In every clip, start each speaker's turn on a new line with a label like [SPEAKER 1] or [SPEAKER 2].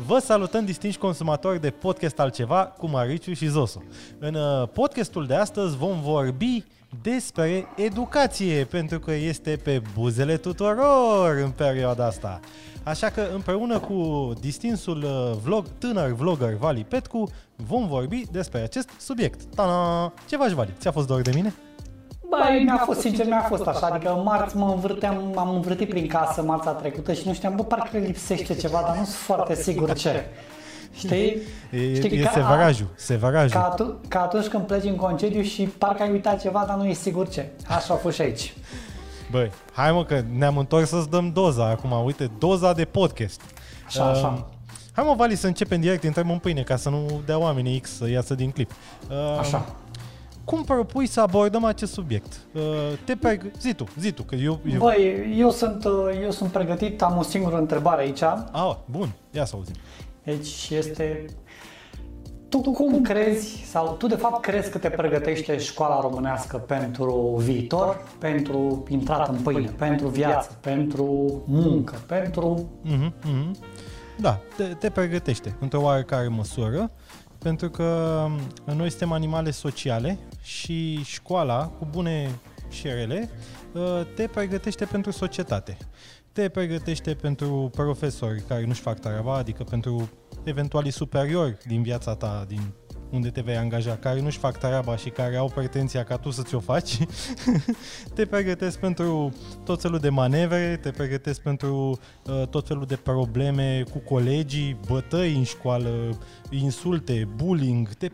[SPEAKER 1] Vă salutăm, distinși consumatori de podcast Altceva cu Mariciu și Zosu. În podcastul de astăzi vom vorbi despre educație, pentru că este pe buzele tuturor în perioada asta. Așa că împreună cu distinsul tânăr vlogger Vali Petcu vom vorbi despre acest subiect. Ta-da! Ce faci, Vali? Ți-a fost dor de mine?
[SPEAKER 2] Băi, mi-a fost așa, adică marți m-am învârtit prin casă marța trecută și nu știam, parcă lipsește ceva, dar nu sunt foarte sigur ce. Știi?
[SPEAKER 1] E sevarajul.
[SPEAKER 2] Ca atunci când pleci în concediu și parcă ai uitat ceva, dar nu e sigur ce. Așa a fost și aici.
[SPEAKER 1] Băi, hai mă că ne-am întors să-ți dăm doza acum, uite, doza de podcast.
[SPEAKER 2] Așa.
[SPEAKER 1] Hai mă, Vali, să începem direct, intrăm în pâine, ca să nu dea oamenii X să iasă din clip.
[SPEAKER 2] Așa.
[SPEAKER 1] Cum propui să abordăm acest subiect? Zi tu, că eu...
[SPEAKER 2] Băi, eu sunt pregătit, am o singură întrebare aici.
[SPEAKER 1] Bun, ia să auzim.
[SPEAKER 2] Deci este... Tu cum crezi, sau tu de fapt crezi că te pregătește școala românească pentru viitor, pentru intrat în pâine, pentru viață, pentru muncă, pentru...
[SPEAKER 1] Da, te pregătește într-o oarecare măsură, pentru că noi suntem animale sociale și școala, cu bune și rele, te pregătește pentru societate. Te pregătește pentru profesori care nu-și fac treaba, adică pentru eventualii superiori din viața ta, din unde te vei angaja, care nu-și fac treaba și care au pretenția ca tu să ți-o faci. Te pregătesc pentru tot felul de manevre, te pregătesc pentru tot felul de probleme cu colegii, bătăi în școală, insulte, bullying. Te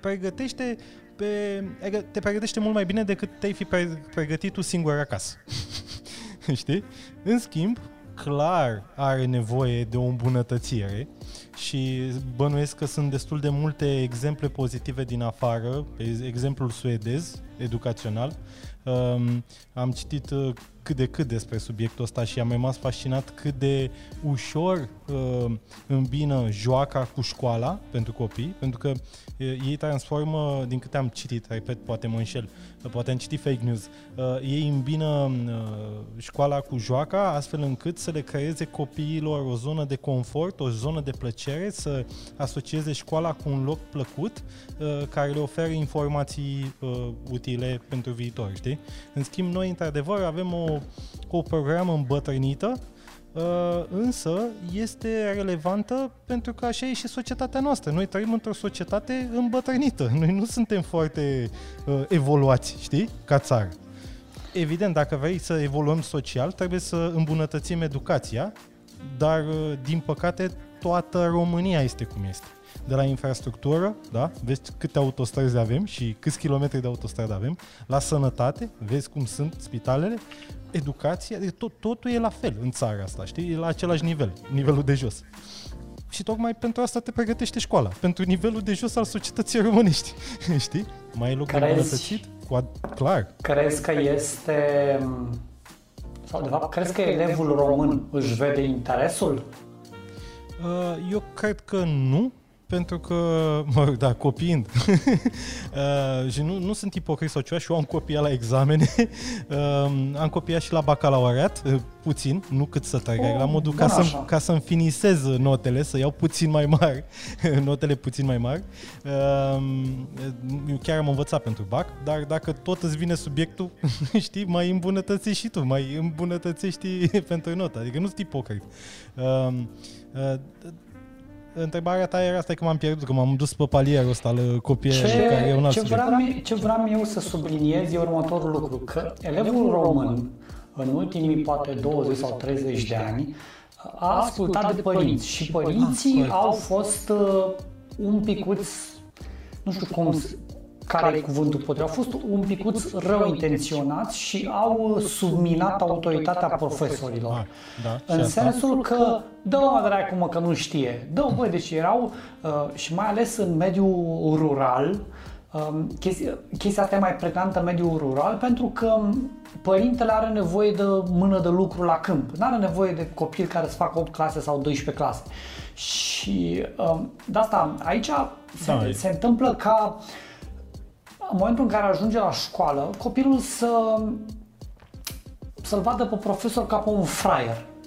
[SPEAKER 1] pregătește mult mai bine decât te-ai fi pregătit tu singur acasă. Știi? În schimb, clar are nevoie de o îmbunătățire și bănuiesc că sunt destul de multe exemple pozitive din afară, exemplul suedez, educațional. Am citit cât de cât despre subiectul ăsta și am rămas fascinat cât de ușor îmbină joaca cu școala pentru copii, pentru că ei transformă, din câte am citit, repet, poate mă înșel, poate am citit fake news, ei îmbină școala cu joaca astfel încât să le creeze copiilor o zonă de confort, o zonă de plăcere, să asocieze școala cu un loc plăcut care le oferă informații utile pentru viitor, știi? În schimb, noi, într-adevăr, avem o programă îmbătrânită, însă este relevantă pentru că așa e și societatea noastră. Noi trăim într-o societate îmbătrânită. Noi nu suntem foarte evoluați, știi? Ca țară. Evident, dacă vrei să evoluăm social, trebuie să îmbunătățim educația, dar, din păcate, toată România este cum este. De la infrastructură, da? Vezi câte autostrăzi avem și câți kilometri de autostradă avem, la sănătate, vezi cum sunt spitalele, educația, totul e la fel în țara asta, știi? E la același nivel, nivelul de jos. Și tocmai pentru asta te pregătește școala, pentru nivelul de jos al societății românești, știi? Mai e loc de îmbunătățit? Clar.
[SPEAKER 2] Crezi că este... Sau, de fapt, crezi că elevul român își vede interesul?
[SPEAKER 1] Eu cred că nu. Pentru că, copiind, și nu sunt ipocrit sau ceva, și eu am copiat la examene, am copiat și la bacalaureat, puțin, nu cât să trec, la modul ca să-mi finisez notele, să iau puțin mai mari, notele puțin mai mari. Eu chiar am învățat pentru bac, dar dacă tot îți vine subiectul, știi, mai îmbunătățești și tu, mai îmbunătățești pentru notă, adică nu sunt ipocrit. Întrebarea ta era asta, că m-am pierdut, că m-am dus pe palierul ăsta al copiii care e un alt subiect.
[SPEAKER 2] Ce vreau eu să subliniez e următorul lucru, că elevul român, în ultimii poate 20 sau 30 de ani, a ascultat de părinți și părinții au fost un picuț, nu știu care e cuvântul potrivit, au fost un picuț rău intenționați și au subminat autoritatea profesorilor. În sensul că dă-mă dracu mă că nu știe. Deci erau, și mai ales în mediul rural, chestia asta e mai pregnantă în mediul rural pentru că părintele are nevoie de mână de lucru la câmp. Nu are nevoie de copil care să facă 8 clase sau 12 clase. Și de asta aici se întâmplă ca în momentul în care ajunge la școală, copilul să-l vadă pe profesor ca pe un fraier.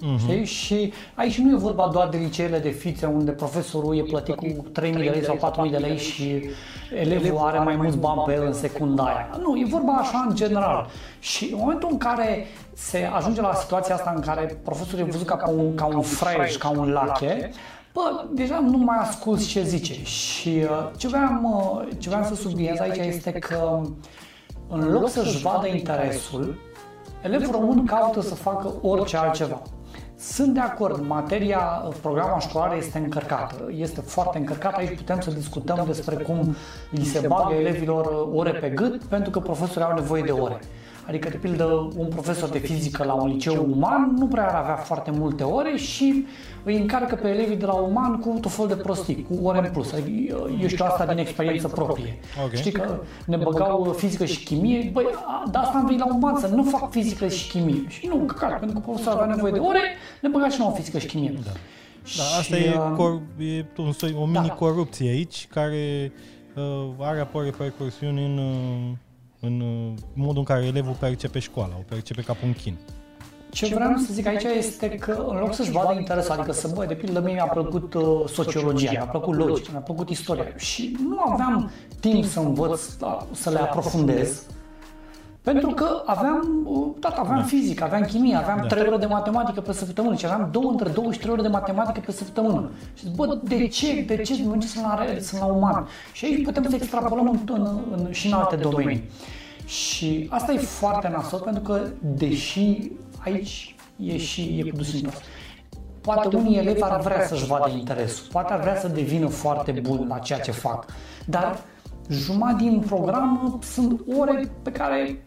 [SPEAKER 2] Știi? Și aici nu e vorba doar de liceele de fițe unde profesorul e plătit cu 3.000 de lei sau 4.000 de lei și elevul are mai mulți bani pe el în secunda aia. Nu, e vorba așa în general. Și în momentul în care se ajunge la situația asta în care profesorul e văzut ca un fraier și ca un lache, deja nu mai asculți ce zice. Și ce vreau să subliniez aici este că în loc să-și vadă interesul, elevul român caută să facă orice altceva. Sunt de acord, programa școlară este încărcată, este foarte încărcată, aici putem să discutăm despre cum li se bagă elevilor ore pe gât pentru că profesorii au nevoie de ore. Adică, de pildă, un profesor de fizică la un liceu uman nu prea ar avea foarte multe ore și îi încarcă pe elevii de la uman cu tot fel de prostii, cu ore în plus. Adică, eu știu asta din experiență proprie. Okay. Știi că ne băgau fizică și chimie, băi, dar asta am venit la uman să nu fac fizică și chimie. Și nu, căcat, pentru că profesorul avea nevoie de ore, ne băga și nouă fizică și chimie.
[SPEAKER 1] Da. Da, asta e o mini-corupție aici, care are apoi repercursiuni în modul în care elevul percepe școala, o percepe ca un chin.
[SPEAKER 2] Ce vreau să zic aici este că în loc să-și vadă interesul, adică de pildă mie mi-a plăcut sociologia, mi-a plăcut logica, mi-a plăcut istoria și nu aveam timp să învăț, să le aprofundez, pentru că aveam fizică, aveam chimie, aveam 3 ore de matematică pe săptămână și aveam între 2 și 3 ore de matematică pe săptămână. Și zic, de ce sunt la uman? Și aici putem să extrapolăm și în alte domenii. Și asta e foarte nasol, pentru că, deși aici e cu dus întors, poate unii elevi ar vrea să-și vadă interesul, poate ar vrea să devină foarte bun la ceea ce fac, dar jumătate din program sunt ore pe care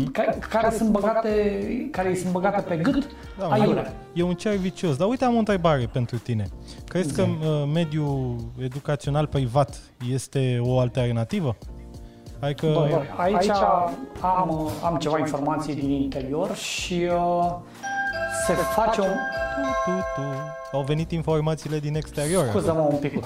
[SPEAKER 2] care sunt băgate pe gât, aiurea.
[SPEAKER 1] E un cerc vicios. Dar uite, am o întrebare pentru tine. Crezi că mediul educațional privat este o alternativă?
[SPEAKER 2] Aici am ceva informații din interior și se face
[SPEAKER 1] Au venit informațiile din exterior.
[SPEAKER 2] Scuză-mă un picuț.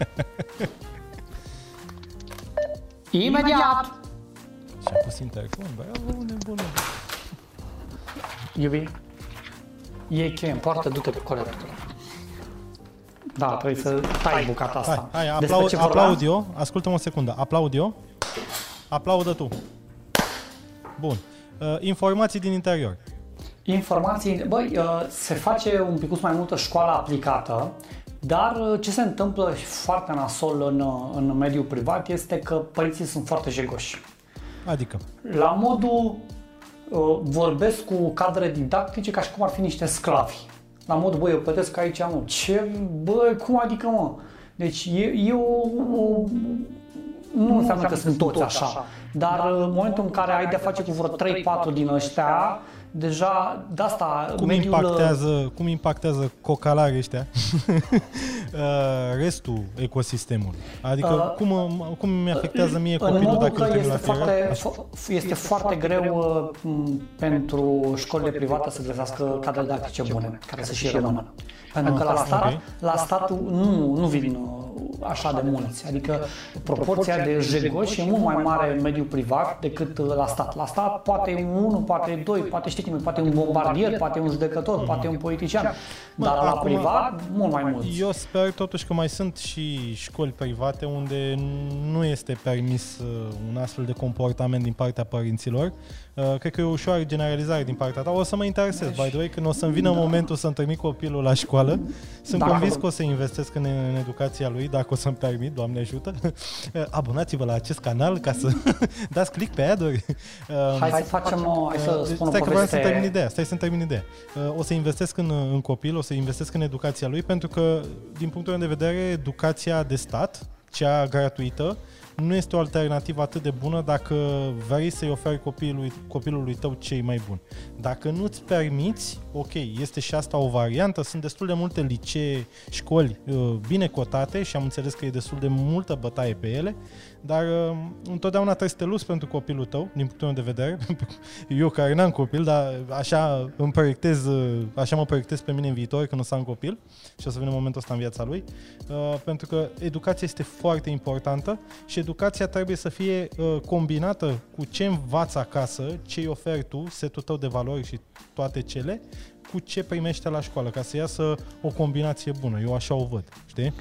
[SPEAKER 2] Imediat!
[SPEAKER 1] Și-a pus intercom, bravo, nebună.
[SPEAKER 2] Iubi, e cheie în poartă, du-te pe colectul. Da, trebuie să tai bucata asta.
[SPEAKER 1] Hai, aplaud eu, ascultă-mă o secundă, aplaud eu, aplaudă tu. Bun, informații din interior.
[SPEAKER 2] Informații, se face un picuț mai multă școală aplicată, dar ce se întâmplă foarte nasol în mediul privat este că părinții sunt foarte jegoși.
[SPEAKER 1] Adică?
[SPEAKER 2] La modul vorbesc cu cadre didactice ca și cum ar fi niște sclavi. La modul, eu plătesc aici, mă. Cum adică, mă? Deci nu înseamnă că sunt toți așa, dar în momentul în care ai de-a face cu vreo 3-4 din ăștia, deja de asta
[SPEAKER 1] cum impactează cocalarii ăștia restul ecosistemului? Adică cum mi afectează mie copilul dacă îl trebuie la
[SPEAKER 2] este foarte greu pentru școlile private să găsească cadre didactice bune, care să și rămână. Pentru că la stat nu vin așa de mulți. Adică proporția de jegoși e mult mai mare în mediul privat decât la stat. La stat poate unul, poate doi, poate un bombardier, poate un judecător, poate un politician. Dar la privat, mult mai mulți.
[SPEAKER 1] Eu sper totuși că mai sunt și școli private unde nu este permis un astfel de comportament din partea părinților. Cred că e o ușoară generalizare din partea ta. O să mă interesez, by the way, când o să-mi vină momentul să-mi trimit copilul la școală. Sunt convins că o să investesc în educația lui, dacă o să-mi permit, Doamne ajută. Abonați-vă la acest canal ca să dați click pe ad-uri.
[SPEAKER 2] Hai să spun o poveste.
[SPEAKER 1] Stai să-mi termin ideea. O să investesc în copil, o să investesc în educația lui, pentru că, din punctul meu de vedere, educația de stat, cea gratuită, nu este o alternativă atât de bună dacă vrei să-i oferi copilului tău cei mai buni. Dacă nu-ți permiți, ok, este și asta o variantă, sunt destul de multe licee, școli bine cotate și am înțeles că e destul de multă bătaie pe ele, dar întotdeauna trebuie să te luți pentru copilul tău, din punctul meu de vedere. Eu care n-am copil, dar așa mă proiectez pe mine în viitor când o să am copil și o să vină momentul ăsta în viața lui, pentru că educația este foarte importantă și educația trebuie să fie combinată cu ce învați acasă, ce îi oferi tu, setul tău de valori și toate cele, cu ce primește la școală, ca să iasă o combinație bună. Eu așa o văd, știi?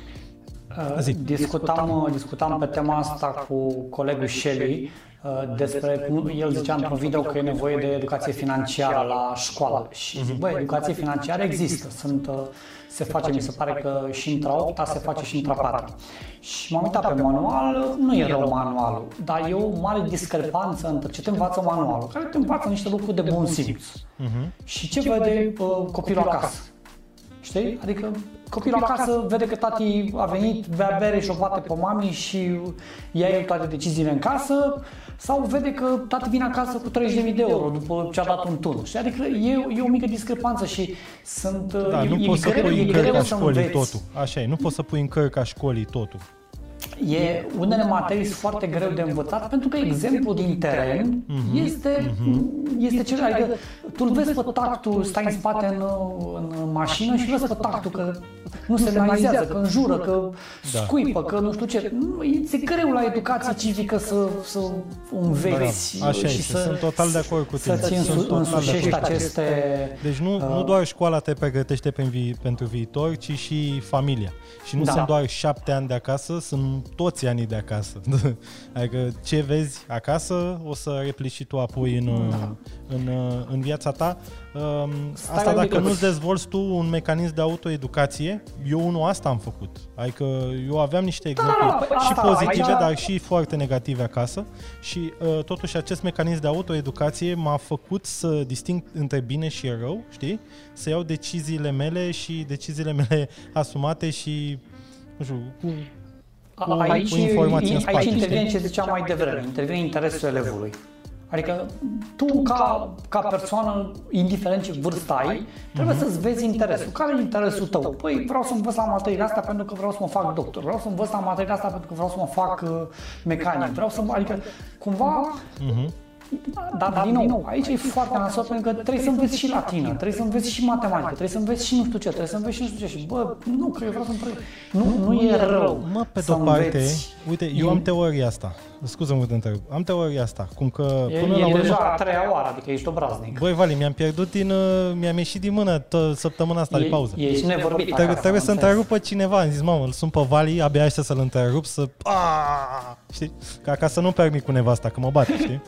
[SPEAKER 2] Discutam pe tema asta cu colegul Shelly despre cum el zicea într-un video că e nevoie de educație financiară la școală. Și zic, băi, educație financiară există. Se face, mi se pare că și intra 8-a se face și intra 4-a. Și m-am uitat pe manual, nu e rău manualul, dar e o mare discrepanță între ce te învață manualul, care te învață niște lucruri de bun simț. Și ce vede copilul acasă. Știi? Adică copilul acasă vede că tati a venit, bea bere și o bate pe mami și ia el toate deciziile în casă, sau vede că tati vine acasă cu 30.000 de euro după ce a dat un tun. Știi? Adică e o mică discrepanță și sunt...
[SPEAKER 1] Da, nu poți să pui în cărca școlii totul. Așa e, nu poți să pui în cărca școlii totul.
[SPEAKER 2] Unele materii sunt foarte greu de învățat pentru că exemplul din teren este cel, adică tu îl vezi pe tactul, stai în spate în mașină și vezi pe tactul că nu se semnalizează, că înjură, că scuipă, că nu știu ce. E greu la educație civică să înveți și
[SPEAKER 1] sunt total de acord cu tine.
[SPEAKER 2] Să-ți însușești aceste...
[SPEAKER 1] Deci nu doar școala te pregătește pentru viitor, ci și familia. Și nu sunt doar 7 ani de acasă, sunt toți anii de acasă. Adică ce vezi acasă o să replici și tu apoi în viața ta. Asta dacă nu-ți dezvolți tu un mecanism de autoeducație, eu asta am făcut. Adică eu aveam niște exemple și pozitive, dar și foarte negative acasă și totuși acest mecanism de autoeducație m-a făcut să disting între bine și rău, știi? Să iau deciziile mele și deciziile mele asumate și nu știu, cu informații în spate.
[SPEAKER 2] Aici intervine ce ziceam mai devreme, intervine interesul elevului. Adică tu ca persoană, indiferent ce vârstă ai, trebuie să-ți vezi interesul. Care e interesul tău? Păi vreau să învăț la materiile astea pentru că vreau să mă fac doctor. Vreau să învăț la materiile astea pentru că vreau să mă fac mecanic. Adică cumva... Dar din nou, aici e foarte nasol pentru că trebuie să înveți și latină, trebuie să înveți și matematică, trebuie să înveți și nu știu ce, trebuie să înveți și nu știu ce. Și bă, nu, că eu vreau să nu e rău.
[SPEAKER 1] Mă, pe de-o parte, uite, eu am teoria asta. Scuză-mă că te întreb. Am teoria asta, cum că până la urmă...
[SPEAKER 2] deja a 3-a oară, adică ești obraznic.
[SPEAKER 1] Băi, Vali, mi-am ieșit din mână săptămâna asta de pauză.
[SPEAKER 2] Ești nevorbit.
[SPEAKER 1] Trebuie să întrerupă cineva. Am zis, mamă, îl sun pe Vali, abia aștept să-l întrerup, știi? Că acasă nu permit cu nevasta, că mă bate, știi?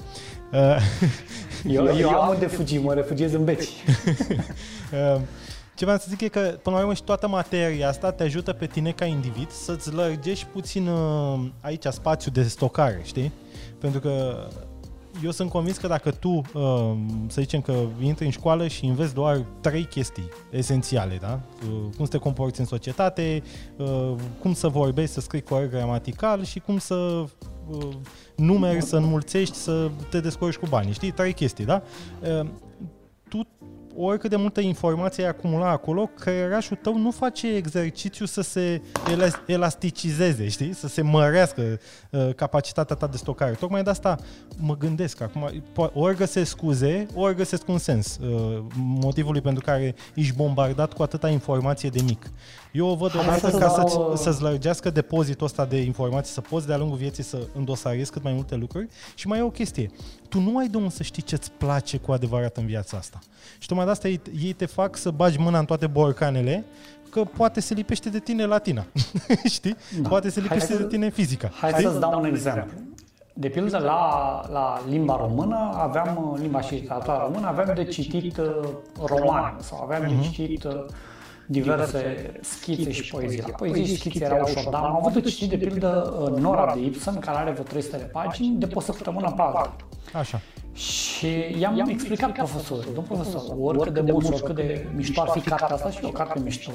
[SPEAKER 2] Eu am unde fugi, mă refugiez în Beci.
[SPEAKER 1] Ce vreau să zic e că, până la urmă, și toată materia asta te ajută pe tine ca individ să-ți lărgești puțin aici spațiul de stocare, știi? Pentru că eu sunt convins că dacă tu, să zicem că intri în școală și înveți doar 3 chestii esențiale, da? Cum să te comporți în societate, cum să vorbești, să scrii corect gramatical și cum să numeri, să înmulțești, să te descurci cu banii, știi? 3 chestii, da? Tu, oricât de multă informație ai acumulat acolo, creierașul tău nu face exercițiu să se elasticizeze, știi? Să se mărească capacitatea ta de stocare. Tocmai de asta mă gândesc acum, ori găsesc scuze, ori găsesc un sens motivului pentru care ești bombardat cu atâta informație de mic. Eu o văd odată ca să-ți lărgească depozitul ăsta de informații, să poți de-a lungul vieții să îndosariezi cât mai multe lucruri. Și mai e o chestie. Tu nu ai de unde să știi ce-ți place cu adevărat în viața asta. Și tocmai de asta ei te fac să bagi mâna în toate borcanele, că poate se lipește de tine latina. Știi? Da. Poate se lipește de tine fizica.
[SPEAKER 2] Hai să-ți dau un exemplu. De pildă, la limba română, limba și literatura română, aveam de citit romane sau aveam de citit diverse schițe și poezii. La poezii și schițe erau ușor, dar am avut de citit, de pildă, Nora de Ibsen, care are vreo 300 de pagini, de pe o săptămână pe alta.
[SPEAKER 1] Așa.
[SPEAKER 2] Și i-am explicat profesorul, domn profesor, oricât de mult, oricât de mișto ar fi cartea asta, și o carte mișto.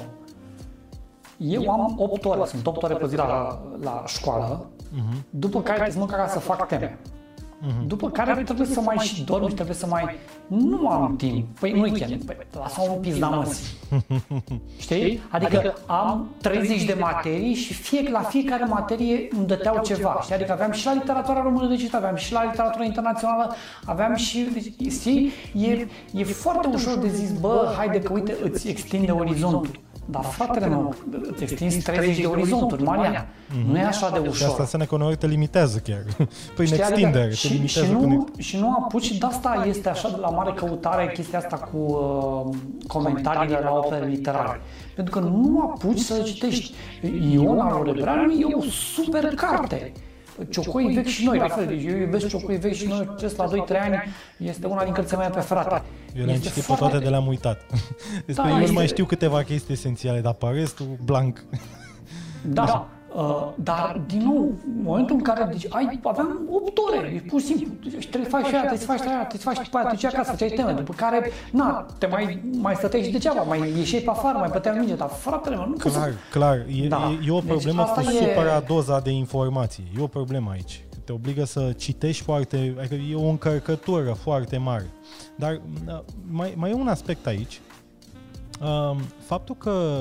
[SPEAKER 2] Eu am 8 ore, sunt 8 ore pe zi la școală, după care trebuie să mă ca să fac teme. După care trebuie să mai și dorm și trebuie să mai... Nu am timp. Păi nu weekend. Păi lasă-mă un pizda măsii. Știi? Adică am 30 de materii și la fiecare materie îmi dăteau ceva. Știi? Adică aveam și la literatura română de citit, aveam și la literatura internațională, aveam și... Știi? E foarte ușor de zis, bă, haide că uite, îți extinde orizontul. Dar fratele meu, îți extinzi 30 de orizonturi, Marian. Nu e așa de ușor.
[SPEAKER 1] Și asta înseamnă că uneori te limitează chiar. Prin extindere, te limitează.
[SPEAKER 2] Și nu apuci, de asta este așa de la mare căutare chestia asta cu comentariile la opere literare. Pentru că nu apuci să citești. Ion al Orebreanu e o super carte. Ciocoi vechi și noi, la fel, deci eu iubesc Ciocoi vechi și noi, acest la 2-3 ani este una din cărțile mele preferate.
[SPEAKER 1] Eu le-am citit pe toate de le-am uitat. Despre eu mai știu câteva chestii esențiale, dar pe restul, blank.
[SPEAKER 2] Da, dar, din nou, în momentul în care aveam 8 ore, e pur și simplu, trebuie să faci și aia, trebuie să faci aia, trebuie să faci pe aia, te duceai acasă, făceai teme, după care, te mai stăteai și degeaba, mai ieșeai pe afară, mai băteai minge, dar fratele meu, nu poți să...
[SPEAKER 1] Clar, e o problemă cu superadoza de informații, e o problemă aici. Te obligă să citești foarte, adică e o încărcătură foarte mare. Dar mai e un aspect aici, faptul că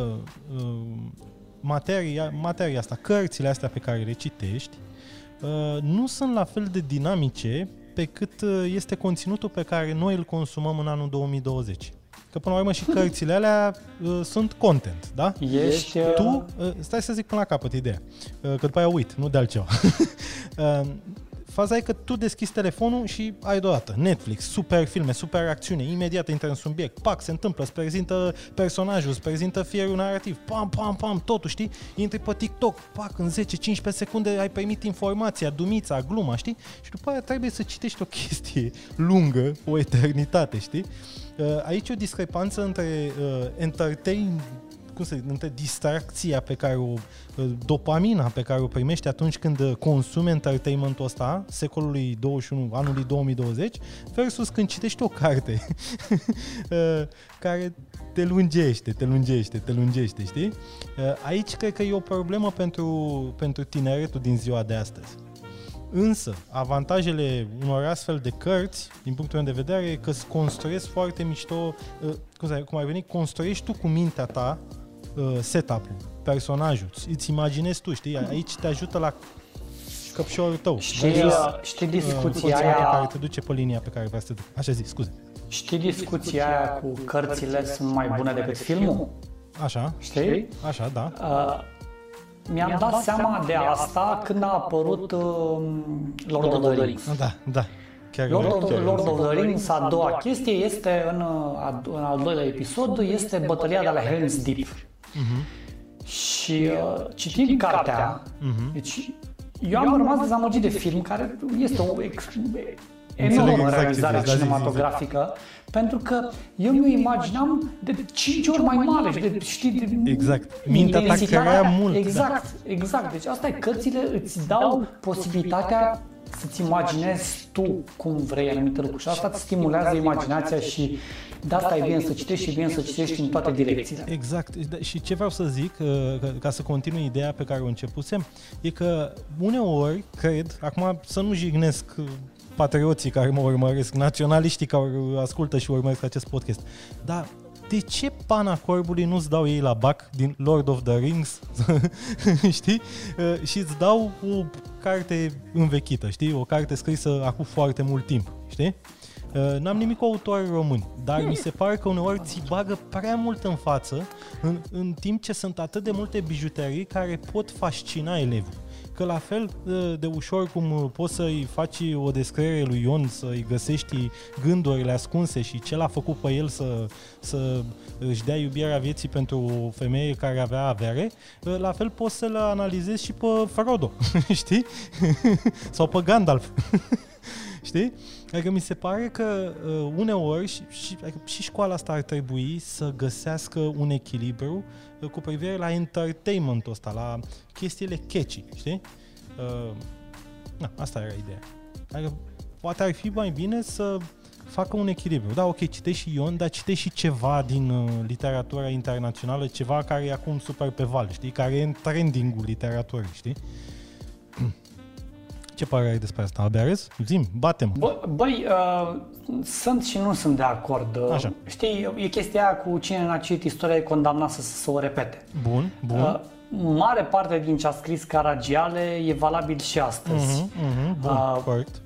[SPEAKER 1] materia asta, cărțile astea pe care le citești, nu sunt la fel de dinamice pe cât este conținutul pe care noi îl consumăm în anul 2020. Că până la urmă și cărțile alea sunt content, da? Tu, stai să zic până la capăt ideea, că după aia uit, nu de altceva. Faza e că tu deschizi telefonul și ai deodată Netflix, super filme, super acțiune, imediat intră în subiect, pac, se întâmplă, îți prezintă personajul, îți prezintă fierul narrativ, pam, totul, știi? Intri pe TikTok, pac, în 10-15 secunde ai primit informația, dumița, gluma, știi? Și după aia trebuie să citești o chestie lungă, o eternitate, știi? Aici o discrepanță între între distracția pe care dopamina pe care o primești atunci când consumi entertainmentul ăsta secolului 21, anului 2020 versus când citești o carte care te lungește, știi? Aici cred că e o problemă pentru tineretul din ziua de astăzi. Însă, avantajele unor astfel de cărți, din punctul meu de vedere, e că îți construiesc foarte mișto, cum ai venit, construiești tu cu mintea ta setup-ul, personajul, îți imaginezi tu, știi? Aici te ajută la căpșorul tău.
[SPEAKER 2] Știi discuția aia...
[SPEAKER 1] pe care te duce pe linia pe care vrei să te duci. Așa zi, scuze.
[SPEAKER 2] Știi discuția aia cu cărțile sunt mai bune decât filmul?
[SPEAKER 1] Așa.
[SPEAKER 2] Știi?
[SPEAKER 1] Așa, da.
[SPEAKER 2] Mi-am dat seama de asta când a apărut Lord of the Rings.
[SPEAKER 1] Da.
[SPEAKER 2] Lord of the Rings, a doua chestie, este în al doilea episod, este bătălia de la Helm's Deep. Și citind cartea, deci eu am rămas dezamăgit de film, care este o enormă realizare cinematografică, pentru că eu mi-o imaginam de 5 ori mai mare și de, știi,
[SPEAKER 1] exact. Mintea ta crea mult.
[SPEAKER 2] Exact. Deci asta e, cărțile îți dau posibilitatea să-ți imaginezi tu cum vrei anumite lucruri și asta îți stimulează imaginația și de asta e bine să citești și bine să citești în toate direcțiile.
[SPEAKER 1] Exact. Și ce vreau să zic, ca să continui ideea pe care o începusem, e că uneori, cred, acum să nu jignesc patrioții care mă urmăresc, naționaliștii care ascultă și urmăresc acest podcast, dar de ce pana corbului nu-ți dau ei la bac din Lord of the Rings, știi? Și îți dau o carte învechită, știi? O carte scrisă acum foarte mult timp, știi? N-am nimic cu autori români, dar mi se pare că uneori ți bagă prea mult în față, în timp ce sunt atât de multe bijuterii care pot fascina elevul. Că la fel de ușor cum poți să-i faci o descriere lui Ion, să-i găsești gândurile ascunse și ce l-a făcut pe el să își dea iubirea vieții pentru o femeie care avea avere, la fel poți să-l analizezi și pe Frodo, știi? Sau pe Gandalf. Știi? Adică mi se pare că uneori și școala asta ar trebui să găsească un echilibru cu privire la entertainment-ul ăsta, la chestiile catchy, știi? Asta era ideea. Adică poate ar fi mai bine să facă un echilibru. Da, ok, citești și Ion, dar citești și ceva din literatura internațională, ceva care e acum super pe val, știi? Care e în trending-ul literaturii, știi? Ce părere ai despre asta, Alberez? Zi-mi, bate-mă.
[SPEAKER 2] Băi, sunt și nu sunt de acord.
[SPEAKER 1] Așa.
[SPEAKER 2] Știi, e chestia aia cu cine n-a citit istoria e condamnat să o repete.
[SPEAKER 1] Bun.
[SPEAKER 2] Mare parte din ce a scris Caragiale e valabil și astăzi.
[SPEAKER 1] Bun, corect.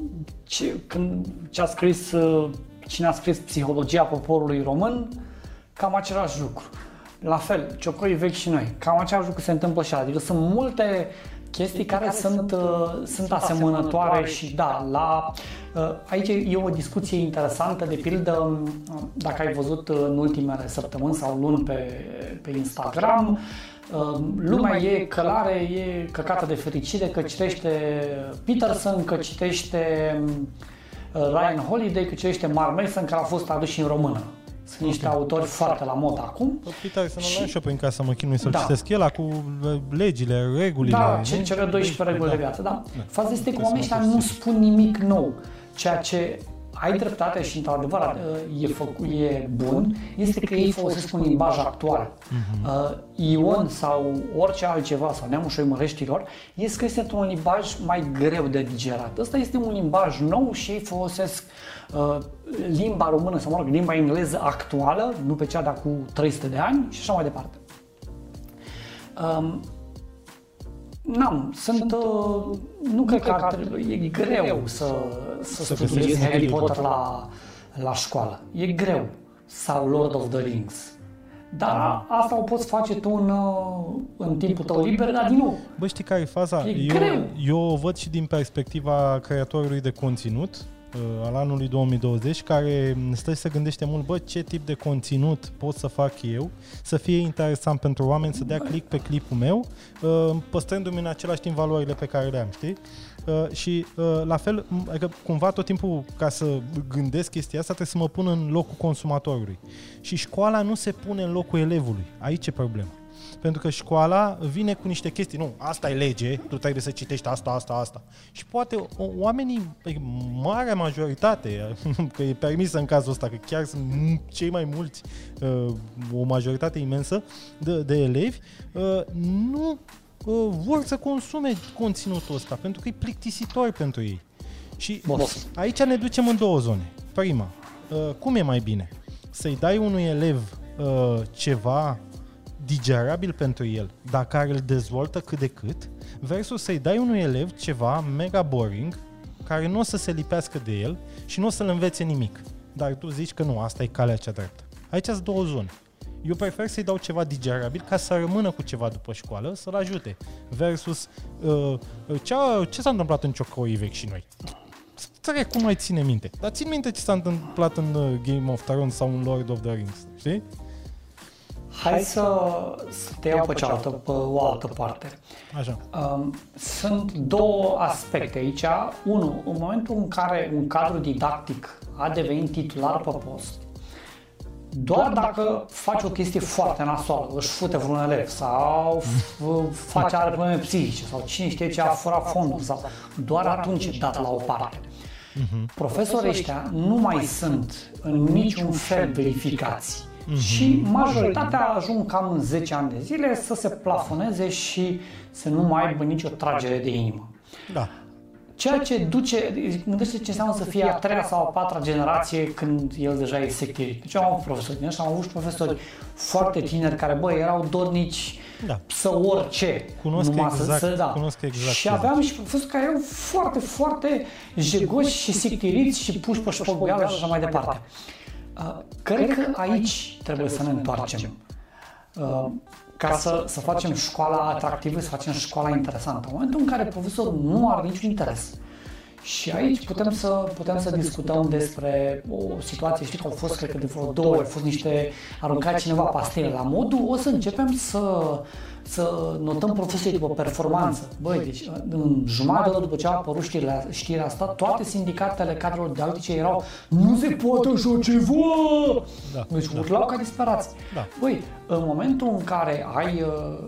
[SPEAKER 2] Cine a scris Psihologia poporului român cam același lucru. La fel, ciocoi vechi și noi, cam același lucru se întâmplă și adică sunt multe chestii care sunt asemănătoare și da, aici e o discuție interesantă, de pildă, dacă ai văzut în ultimele săptămâni sau luni pe Instagram, lumea e călare, e căcată de fericire că citește Peterson, că citește Ryan Holiday, că citește Mark Manson, care a fost adus în română. Sunt niște autori foarte la mod acum.
[SPEAKER 1] Peterson l-am și eu prin casă, mă chinui să-l citesc. El cu legile, regulile.
[SPEAKER 2] Da, cele 12 reguli de viață, da. Faza este că oamenii ăștia nu spun nimic nou. Ceea ce ai dreptate și într-adevăr e bun, este că ei folosesc un limbaj actual. Ion sau orice altceva, sau Neamușoi Măreștilor, este un limbaj mai greu de digerat. Ăsta este un limbaj nou și ei folosesc limba română sau, mă rog, limba engleză actuală, nu pe cea de acum 300 de ani și așa mai departe. Nu cred că e greu să studiezi Harry Potter la școală. E greu. Sau Lord of the Rings. Dar asta o poți face tu în timpul tău liber, dar din nou.
[SPEAKER 1] Bă, știi care e faza? Eu o văd și din perspectiva creatorului de conținut al anului 2020, care stă și se gândește mult, bă, ce tip de conținut pot să fac eu, să fie interesant pentru oameni, să dea click pe clipul meu, păstrându-mi în același timp valorile pe care le am, știi? Și la fel, adică cumva tot timpul, ca să gândesc chestia asta, trebuie să mă pun în locul consumatorului. Și școala nu se pune în locul elevului. Aici e problema. Pentru că școala vine cu niște chestii, nu, asta e lege, tu trebuie să citești asta. Și poate oamenii, marea majoritate, că e permisă în cazul ăsta, că chiar sunt cei mai mulți, o majoritate imensă de elevi, nu vor să consume conținutul ăsta, pentru că e plictisitor pentru ei. Și aici ne ducem în două zone. Prima, cum e mai bine? Să-i dai unui elev ceva digerabil pentru el, dar care îl dezvoltă cât de cât, versus să-i dai unui elev ceva mega boring, care nu o să se lipească de el și nu o să-l învețe nimic. Dar tu zici că nu, asta e calea cea dreaptă. Aici sunt două zone. Eu prefer să-i dau ceva digerabil ca să rămână cu ceva după școală, să-l ajute. Versus ce s-a întâmplat în Ciocoi vechi și noi? Stai, cum mai ține minte? Dar țin minte ce s-a întâmplat în Game of Thrones sau în Lord of the Rings, știi?
[SPEAKER 2] Hai să te iau pe o altă parte.
[SPEAKER 1] Așa.
[SPEAKER 2] Sunt două aspecte aici. Unu, în momentul în care un cadru didactic a devenit titular pe post, doar dacă faci o chestie foarte nasoală, își fute vreun elev sau are probleme psihice sau cine știe ce a furat fondul, sau doar atunci e dat la o parte. Profesorii ăștia nu mai sunt în niciun fel verificați. Și majoritatea ajung cam în 10 ani de zile să se plafoneze și să nu mai aibă nicio tragere de inimă.
[SPEAKER 1] Da.
[SPEAKER 2] Ceea ce duce, gândește ce înseamnă să fie a treia sau a patra generație când el deja e sectirit. Deci am avut profesori din ăștia, am avut profesori foarte tineri care, erau dornici să orice.
[SPEAKER 1] Cunosc exact.
[SPEAKER 2] Și aveam și profesori care erau foarte, foarte jegoși și sectiriți și puși pe șpăguială și așa mai departe. Cred că aici trebuie să ne întoarcem ca să facem școala atractivă, să facem școala interesantă. În momentul în care profesorul nu are niciun interes. Și aici putem să discutăm despre o situație, știi că au fost, cred că de vreo 2 ori, au fost aruncat cineva pastile la modul, o să începem să notăm profesorii după performanță. Deci în jumătate de oră după ce a apărut știrea asta, toate sindicatele cadrelor didactice erau nu se poate așa ceva! Deci urlau ca disperați. În momentul în care ai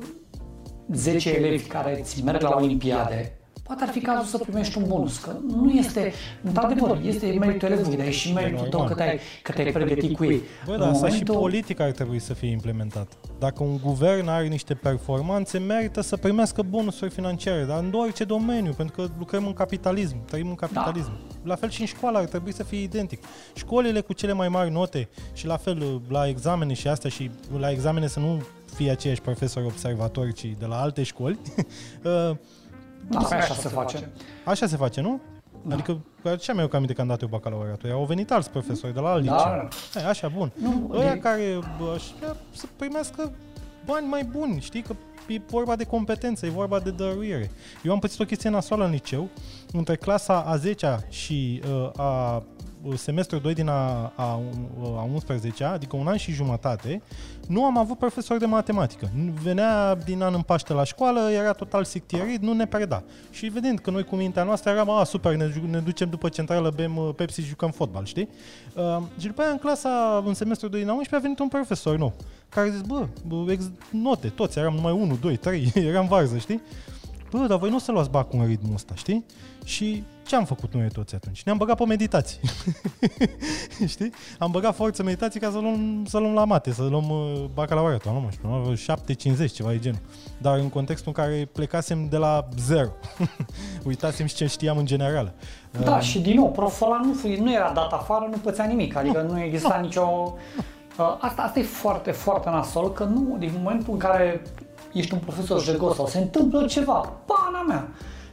[SPEAKER 2] 10 elevi care îți merg la olimpiade, poate ar fi cazul să primești un bonus, că nu este, într-adevăr, este meritul elevului, dar e și meritul tău că te-ai pregătit cu ei.
[SPEAKER 1] Dar asta și politica ar trebui să fie implementată. Dacă un guvern are niște performanțe, merită să primească bonusuri financiare, dar în orice domeniu, pentru că lucrăm în capitalism, trăim în capitalism. La fel și în școală ar trebui să fie identic. Școlile cu cele mai mari note și la fel la examene și astea, și la examene să nu fie aceiași profesori observatori, ci de la alte școli.
[SPEAKER 2] Așa se face.
[SPEAKER 1] Așa se face, nu? Adică, ce mi-au aminte că am dat eu bacalaureatul? Au venit alți profesori de la alt liceu. Așa, bun. Ăia care să primească bani mai buni, știi? Că e vorba de competență, e vorba de dăruire. Eu am pățit o chestie nasoală în liceu, între clasa a 10-a și a semestrul 2 din a 11-a, adică un an și jumătate, nu am avut profesor de matematică. Venea din an în Paște la școală, era total sectierit, nu ne preda. Și vedând că noi cu mintea noastră eram, super, ne ducem după centrală, bem Pepsi și jucăm fotbal, știi? Și după aia în semestrul 2 din a 11-a a venit un profesor nou, care zis, note, toți, eram numai 1, 2, 3, eram varză, știi? Dar voi nu o să luați bacul în ritmul ăsta, știi? Și ce am făcut noi toți atunci? Ne-am băgat pe meditații. Știi? Am băgat forță meditații ca să luăm la mate, să luăm bacalaureatul. Am luat 7,50, ceva de genul. Dar în contextul în care plecasem de la 0. Uitasem și ce știam în general.
[SPEAKER 2] Da, și din nou, proful ăla nu era dat afară, nu pățea nimic. Adică nu exista nicio... Asta e foarte, foarte nasol, că nu, din momentul în care ești un profesor jegos sau se întâmplă ceva, pana mea!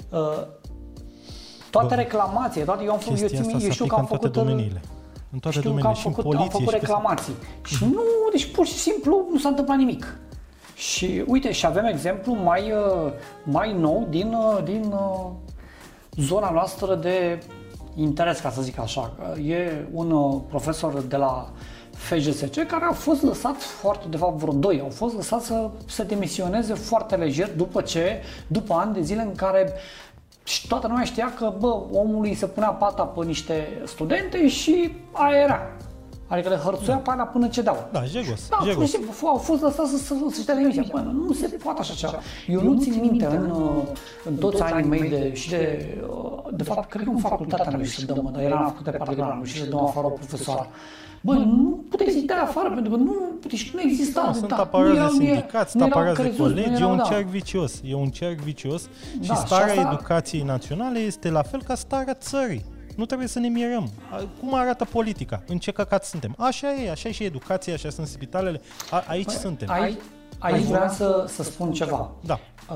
[SPEAKER 2] Toate reclamații, eu știu că am făcut
[SPEAKER 1] în toate domeniile. În toate domeniile, și în poliție.
[SPEAKER 2] Am făcut reclamații. Și nu, deci pur și simplu nu s-a întâmplat nimic. Și uite, și avem exemplu mai nou din zona noastră de interes, ca să zic așa. E un profesor de la FJSC care a fost lăsat de fapt vreo 2, au fost lăsați să se demisioneze foarte lejer după ani de zile în care și toată lumea știa că, omului se punea pata pe niște studente și aia era. Adică le hărțuia pe alea până cedeau.
[SPEAKER 1] Da, jegos.
[SPEAKER 2] Da, pur și simplu au fost lăsați să-și dea demisia. Nu se poate așa ceva. Eu nu țin minte în toți anii mei de fapt, cred că în facultate am reușit să dăm, dar eram în facultate particulară, am reușit să dăm afară o profesoară. Nu puteai să-i dai afară, pentru că nu exista.
[SPEAKER 1] Sunt aparați de sindicați, sunt aparați de colegi, e un cerc vicios. E un cerc vicios și starea educației naționale este la fel ca starea țării. Nu trebuie să ne mirăm. Cum arată politica? În ce căcat suntem? Așa e și educația, așa sunt spitalele. Aici suntem.
[SPEAKER 2] Aici vreau să spun ceva.
[SPEAKER 1] Da.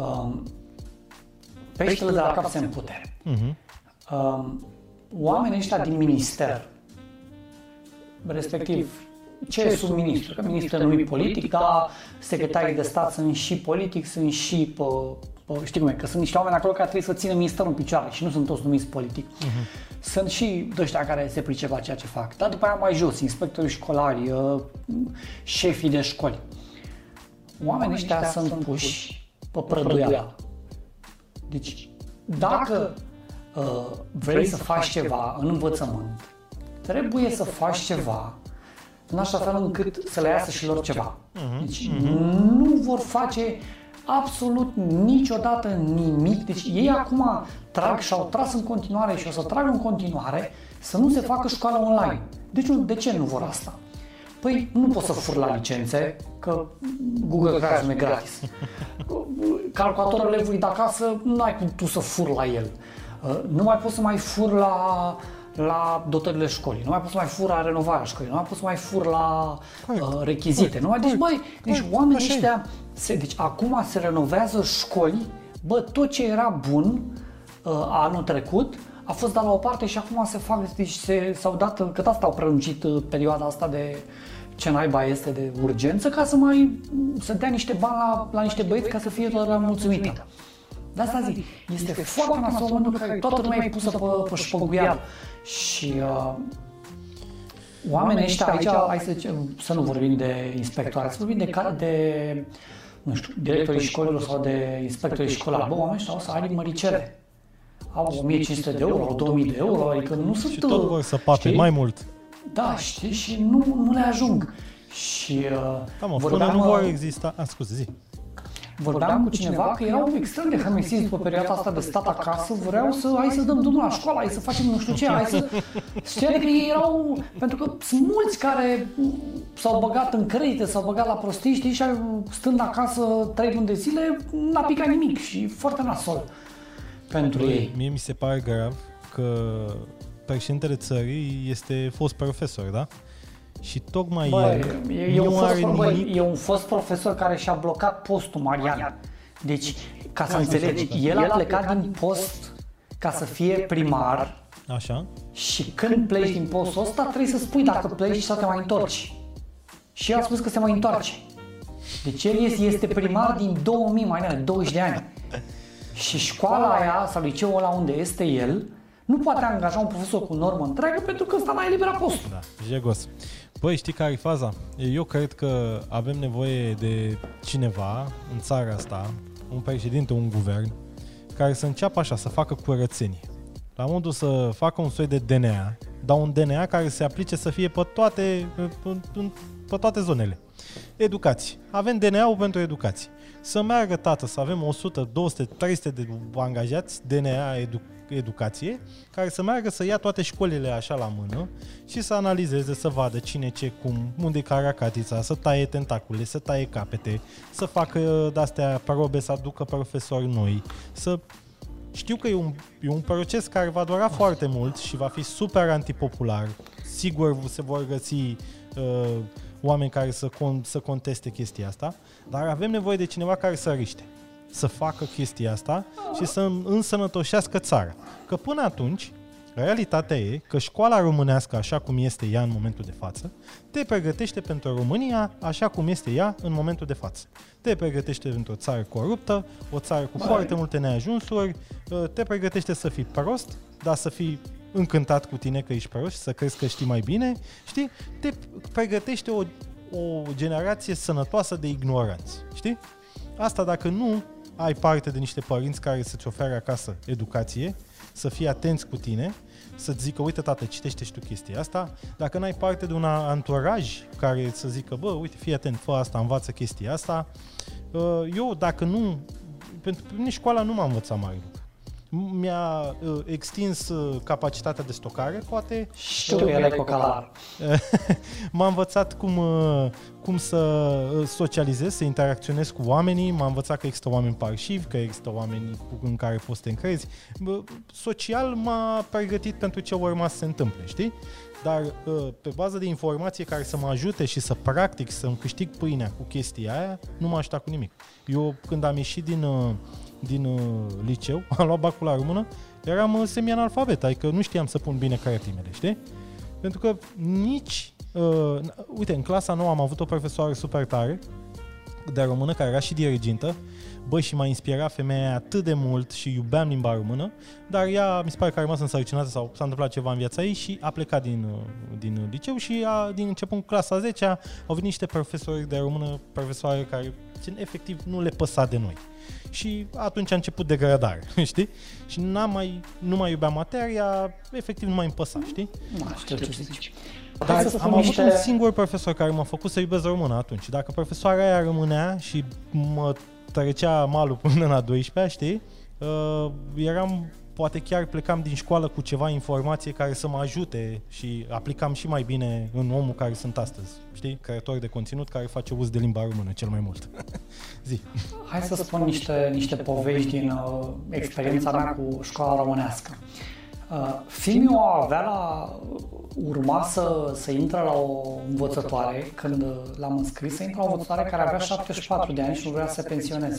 [SPEAKER 2] Peștele de la cap se împutere. Oamenii ăștia din minister, respectiv ce e sub ministru? Că ministrul nu e politic, dar secretarii de stat sunt și politic, sunt și știi cum e, că sunt niște oameni acolo care trebuie să țină ministerul în picioare și nu sunt toți numiți politic. Sunt și ăștia care se pricep la ceea ce fac. Dar după aia mai jos, inspectorii școlari, șefii de școli. Oamenii ăștia sunt puși pe prăduială. Deci, dacă vrei să faci ceva în învățământ, trebuie să faci ceva în așa fel încât să le iasă și lor ceva. Deci nu vor face absolut niciodată nimic. Deci ei acum trag și au tras în continuare și o să tragă în continuare să nu se facă școală online. Deci de ce nu vor asta? Păi nu poți să furi la licențe, că Google Classroom e gratis. Calculatorul elevului de acasă, nu ai cum tu să furi la el. Nu mai poți să mai furi la dotările școlii, nu mai poți să mai furi la renovarea școlii, nu mai poți să mai furi la rechizite. Deci oamenii ăștia, deci acum se renovează școli, tot ce era bun anul trecut a fost dat la o parte și acum se fac, deci s-au dat, că asta au prelungit perioada asta de ce naiba este de urgență, ca să dea niște bani la niște băieți ca să fie toată mulțumită. De asta zic, este foarte nasol momentul în care toată lumea e pusă pe șpăguială. Și oamenii ăștia aici, hai să nu vorbim de inspectori, să vorbim de nu știu, directorii școlilor sau de inspectorii școlari. Oamenii ăștia o să aibă măricele. Au 1500 de euro, au 2000 de euro, adică nu sunt...
[SPEAKER 1] Și tot vor să pape mai mult.
[SPEAKER 2] Da, știi, și nu le ajung. Și
[SPEAKER 1] până nu vor exista... scuze, zi.
[SPEAKER 2] Vorbeam cu cineva că erau extrem de hămesiți după perioada asta de stat acasă, vreau hai să dăm drumul la școală, hai să facem nu știu ce, hai să... Știi, adică ei erau... Pentru că sunt mulți care s-au băgat în credite, s-au băgat la prostii, știi, și stând acasă 3 luni de zile, n-a picat nimic și foarte nasol pentru ei.
[SPEAKER 1] Mie mi se pare grav că președintele țării este fost profesor, da? Și tocmai
[SPEAKER 2] e un fost profesor care și-a blocat postul, Marian. Deci, ca să înțelegi, el a plecat din post ca să fie primar
[SPEAKER 1] Așa.
[SPEAKER 2] Și când pleci din postul ăsta, trebuie să spui dacă pleci sau te mai întorci. Și el a spus că se mai întoarce. Deci el este primar din 2000, mai înainte, 20 de ani. Și școala aia, sau liceul ăla unde este el, nu poate angaja un profesor cu normă întreagă pentru că ăsta n-a eliberat postul.
[SPEAKER 1] Da, jegos. Băi, știi care e faza? Eu cred că avem nevoie de cineva în țara asta, un președinte, un guvern, care să înceapă așa, să facă curățenie. La modul să facă un soi de DNA, dar un DNA care se aplice să fie pe toate zonele. Educație. Avem DNA-ul pentru educație. Să meargă, tată, să avem 100, 200, 300 de angajați DNA educație, care să meargă să ia toate școlile așa la mână și să analizeze, să vadă cine, ce, cum, unde e caracatița, să taie tentacule, să taie capete, să facă de-astea probe, să aducă profesori noi, să... Știu că e un proces care va dura foarte mult și va fi super antipopular. Sigur se vor găsi oameni care să conteste chestia asta, dar avem nevoie de cineva care să riște, să facă chestia asta și să însănătoșească țara. Că până atunci, realitatea e că școala românească, așa cum este ea în momentul de față, te pregătește pentru România așa cum este ea în momentul de față. Te pregătește pentru o țară coruptă, o țară cu foarte multe neajunsuri, te pregătește să fii prost, dar să fii încântat cu tine că ești prost și să crezi că știi mai bine, știi? Te pregătește o generație sănătoasă de ignoranți, știi? Asta dacă nu ai parte de niște părinți care să-ți ofere acasă educație, să fii atenți cu tine, să-ți zică, uite tată, citește și tu chestia asta, dacă n-ai parte de un anturaj care să zică, bă, uite, fii atent, fă asta, învață chestia asta, eu dacă nu, pentru mine școala nu m-a învățat mare lucru. Mi-a extins capacitatea de stocare, poate.
[SPEAKER 2] Știu, el e cocalar.
[SPEAKER 1] M-a învățat cum să socializez, să interacționez cu oamenii, m-a învățat că există oameni parșivi, că există oameni în care poți să te încrezi. Social m-a pregătit pentru ce urma să se întâmple, știi? Dar pe bază de informație care să mă ajute și să practic, să-mi câștig pâinea cu chestia aia, nu m-a ajutat cu nimic. Eu când am ieșit din liceu, am luat bacul la română, eram semi-analfabet, adică nu știam să pun bine creatimele, știi? Pentru că nici... uite, în clasa nouă am avut o profesoară super tare de română, care era și dirigintă, băi, și m-a inspirat femeia atât de mult și iubeam limba română, dar ea mi se pare că a rămas însărcinată sau s-a întâmplat ceva în viața ei și a plecat din liceu și din începând cu clasa 10-a au venit niște profesori de română, profesoare care efectiv nu le păsa de noi. Și atunci a început degradare, știi? Și nu mai iubeam materia, efectiv nu mai îmi păsa, știi?
[SPEAKER 2] Nu știu ce zici.
[SPEAKER 1] Dar am avut un singur profesor care m-a făcut să iubesc română atunci. Dacă profesoara aia rămânea și mă trecea malul până la 12, știi? Poate chiar plecam din școală cu ceva informație care să mă ajute și aplicam și mai bine în omul care sunt astăzi, știi? Creator de conținut care face uz de limba română cel mai mult. Zi.
[SPEAKER 2] Hai să spun niște povești din experiența mea cu școala românească. Fiul urma să intre la o învățătoare, când l-am înscris, să intre la o învățătoare care avea 74 de ani și nu vrea să se pensioneze.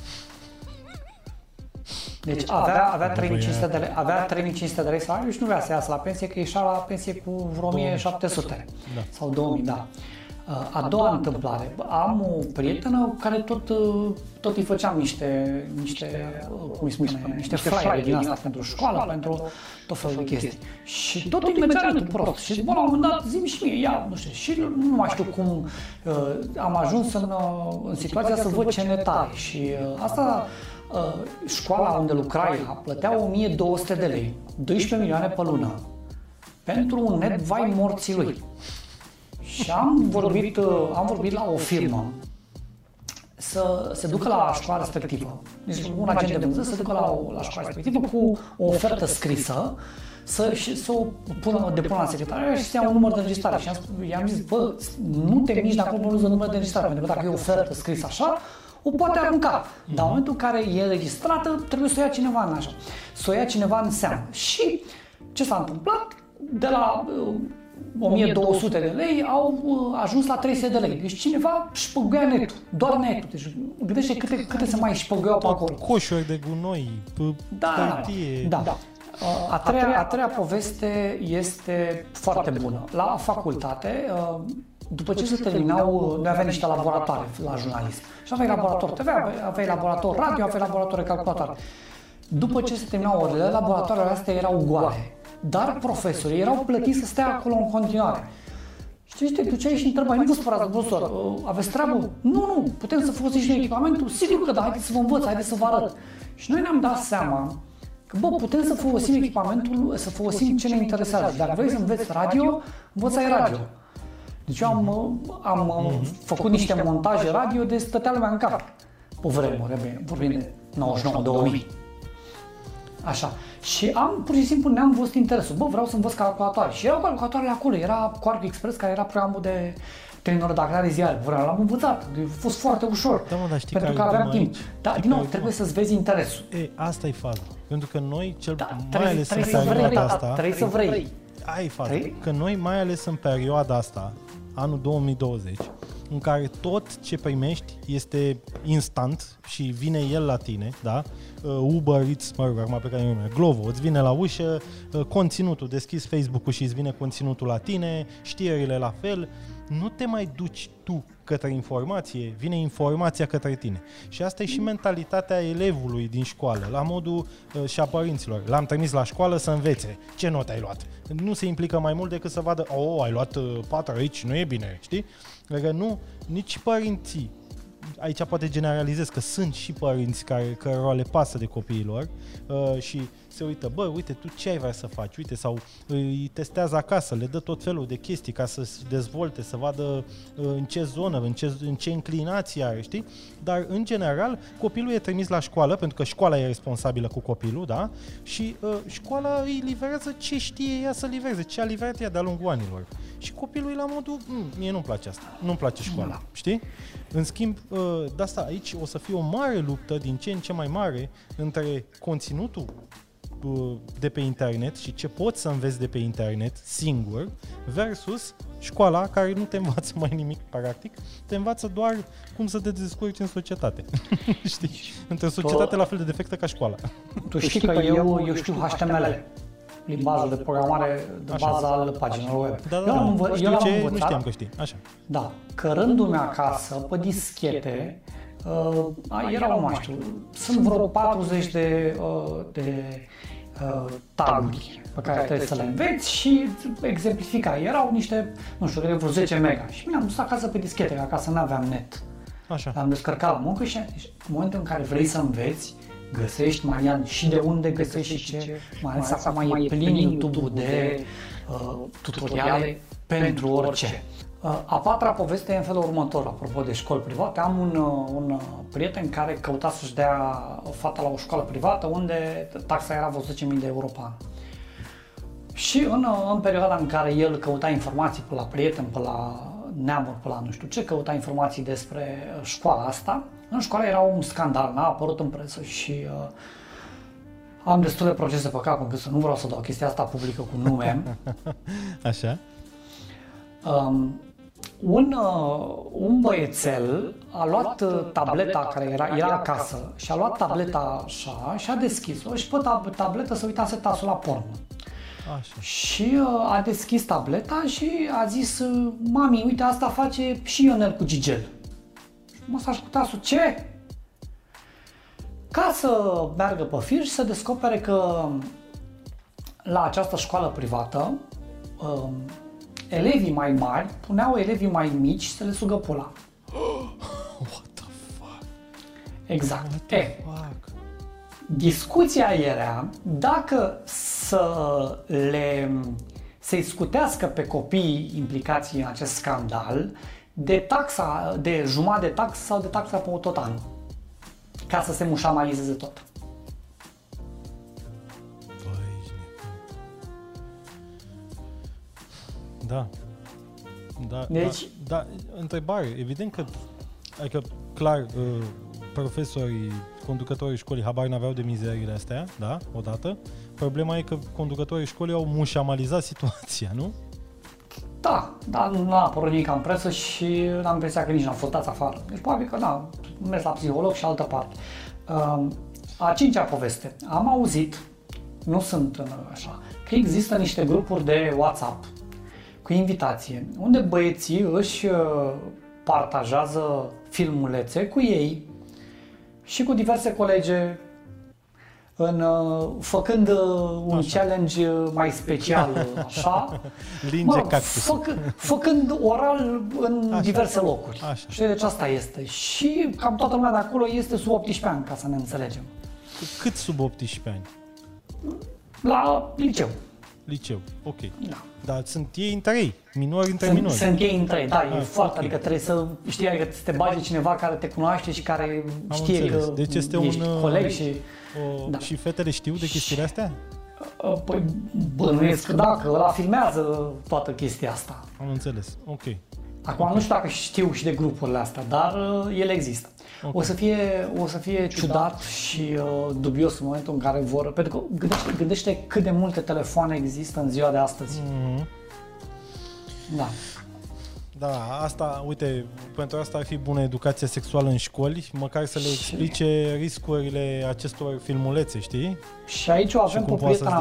[SPEAKER 2] Deci avea 3500 de lei salariu și nu vrea să iasă la pensie, că ieșea la pensie cu vreo 1700 sau 2000, da. A doua întâmplare, am o prietenă care tot îi făceam niște flyere din asta pentru școală, pentru tot felul de chestii. Și tot îi mergea rândul prost. Și la un moment dat zi-mi și mie, ia, nu știu, și nu mai știu cum am ajuns în situația să văd ce net are. Și asta, școala unde lucra ea plătea 1200 de lei, 12 milioane pe lună, pentru un net vai morții lui. Și am vorbit la o firmă să se ducă la școala respectivă, deci un agent de vânzări să se ducă la școala respectivă cu o ofertă scrisă să o depună la secretariat și să ia un număr de înregistrare. Și i-am zis, bă, nu te miști de acolo până nu număr de înregistrare, pentru că dacă e o ofertă scrisă așa, o poate arunca. Dar în momentul în care e registrată, trebuie să o ia cineva în așa, să o ia cineva în seamă. Și ce s-a întâmplat? De la 1200 de lei au ajuns la 300 de lei. Deci cineva șpăguia netul, doar netul. Deci gândește câte se mai șpăguiau pe acolo.
[SPEAKER 1] Coșuri de gunoi, hârtie.
[SPEAKER 2] Da. A treia poveste este foarte bună. La facultate, după ce se terminau, noi aveam niște laboratoare la jurnalism. Și aveai laborator TV, aveai laborator radio, aveai laborator de calculator. După ce se terminau orele, laboratoarele astea erau goale. Dar profesorii erau plătiți să stea acolo în continuare. Știi, te duceai și întrebai, nu vă spărați, profesor, aveți treabă? Nu, putem să folosim și noi echipamentul? Sigur că da, haideți să vă învăț, haideți să vă arăt. Și noi ne-am dat seama că, putem să folosim echipamentul, să folosim ce ne interesează. Dacă vrei să înveți radio, învățai radio. Deci eu am făcut niște montaje radio de stătea lumea în cap. Pe vremuri, vorbim de 99-2000. Așa. Și pur și simplu ne-am văzut interesul. Vreau să învăț calculatoare. Și erau calculatoarele acolo. Era Quark Express, care era programul de redactare ziare. L-am învățat. A fost foarte ușor.
[SPEAKER 1] Da, dar știi
[SPEAKER 2] pentru că aveam timp. Dar, din nou, trebuie să-ți vezi interesul.
[SPEAKER 1] Asta e faza. Pentru că noi,
[SPEAKER 2] mai ales în perioada asta... Trebuie să vrei.
[SPEAKER 1] Aia e faza. Că noi, mai ales în perioada asta, anul 2020, în care tot ce primești este instant și vine el la tine, da? Uber Eats, acum pe care nume, Glovo, îți vine la ușă, conținutul, deschizi Facebook-ul și îți vine conținutul la tine, știrile la fel, nu te mai duci tu către informație, vine informația către tine. Și asta e și mentalitatea elevului din școală, la modul și a părinților. L-am trimis la școală să învețe. Ce notă ai luat? Nu se implică mai mult decât să vadă, ai luat 4 aici, nu e bine, știi? Că nu, nici părinții. Aici poate generalizez că sunt și părinți cărora le pasă de copiilor și se uită, uite, tu ce ai vrea să faci, uite, sau îi testează acasă, le dă tot felul de chestii ca să se dezvolte, să vadă în ce zonă, în ce inclinație are, știi? Dar, în general, copilul e trimis la școală, pentru că școala e responsabilă cu copilul, da? Și școala îi liverează ce știe ea să livreze, ce a livrat ea de-a lungul anilor. Și copilul e la modul, mie nu-mi place asta, nu-mi place școala, știi? În schimb, de asta aici o să fie o mare luptă, din ce în ce mai mare, între conținutul de pe internet și ce poți să înveți de pe internet singur versus școala, care nu te învață mai nimic practic, te învață doar cum să te descurci în societate. Știi? Într-o societate la fel de defectă ca școala.
[SPEAKER 2] Tu știi că eu știu HTML, limbajul de programare de bază al paginilor web.
[SPEAKER 1] Nu știam că știi. Așa.
[SPEAKER 2] Da, cărându-mi acasă pe dischete, erau, nu știu, sunt vreo 40 de taguri pe care trebuie să le înveți și exemplifica. Erau niște, nu știu, vreo 10 mega și mine am dus acasă pe dischete, că acasă n-aveam net.
[SPEAKER 1] Așa.
[SPEAKER 2] Am descărcat la muncă și în momentul în care vrei să înveți, găsești mai și de unde găsești și ce, mai ales acum e plin YouTube-ul de tutoriale pentru orice. A patra poveste e în felul următor, apropo de școli private. Am un prieten care căuta să-și dea fata la o școală privată unde taxa era vreo 10.000 de euro pe an. Și în perioada în care el căuta informații pe la prieten, pe la neamuri, pe la nu știu ce, căuta informații despre școala asta, în școală era un scandal, n-a apărut în presă și am destule procese pe cap încât să nu vreau să dau chestia asta publică cu nume.
[SPEAKER 1] Așa.
[SPEAKER 2] Un băiețel a luat tableta care era acasă și a luat tableta așa și a deschis-o și pe tabletă se uitase tasul la porn.
[SPEAKER 1] Așa.
[SPEAKER 2] Și a deschis tableta și a zis, mami, uite, asta face și Ionel cu Gigel. Mă s-a cu tasul, ce? Ca să meargă pe fir și să descopere că la această școală privată elevii mai mari puneau elevii mai mici să le sugă pula.
[SPEAKER 1] What the fuck?
[SPEAKER 2] Exact.
[SPEAKER 1] What the fuck?
[SPEAKER 2] Discuția era dacă să-i scutească pe copiii implicați în acest scandal de jumătate de taxă sau de taxa pe tot anul, ca să se mușamalizeze tot.
[SPEAKER 1] Da.
[SPEAKER 2] Deci...
[SPEAKER 1] Da, întrebare. Evident că, adică, clar, profesorii, conducătorii școlii habar n-aveau de mizeriile astea, da, odată. Problema e că conducătorii școlii au mușamalizat situația, nu?
[SPEAKER 2] Da, dar nu a apărut nimic în presă și am impresia că nici n-am fost dați afară. Deci probabil că da, mers la psiholog și altă parte. A cincea poveste. Am auzit nu sunt așa, că există niște grupuri de WhatsApp cu invitație, unde băieții își partajează filmulețe cu ei și cu diverse colege, făcând un challenge mai special, așa,
[SPEAKER 1] Linge cactus.
[SPEAKER 2] făcând oral în diverse locuri. Știi, deci asta este. Și cam toată lumea de acolo este sub 18 ani, ca să ne înțelegem.
[SPEAKER 1] Cât sub 18 ani?
[SPEAKER 2] La liceu.
[SPEAKER 1] Liceu, ok.
[SPEAKER 2] Da.
[SPEAKER 1] Dar sunt ei între ei, minori între minori.
[SPEAKER 2] Sunt ei între ei, da, e foarte, okay. Adică trebuie să știi, adică să te bage cineva care te cunoaște și care știe că
[SPEAKER 1] deci este
[SPEAKER 2] ești coleg și... Da.
[SPEAKER 1] Și fetele știu de chestiile astea?
[SPEAKER 2] Păi bănuiesc că da, că ăla filmează toată chestia asta.
[SPEAKER 1] Am înțeles, ok.
[SPEAKER 2] Acum nu știu dacă știu și de grupurile astea, dar ele există. Okay. O să fie ciudat și dubios în momentul în care vor... Pentru că gândește cât de multe telefoane există în ziua de astăzi. Mm-hmm. Da.
[SPEAKER 1] Da, asta, uite, pentru asta ar fi bună educația sexuală în școli, măcar să le explice riscurile acestor filmulețe, știi?
[SPEAKER 2] Și aici o avem pe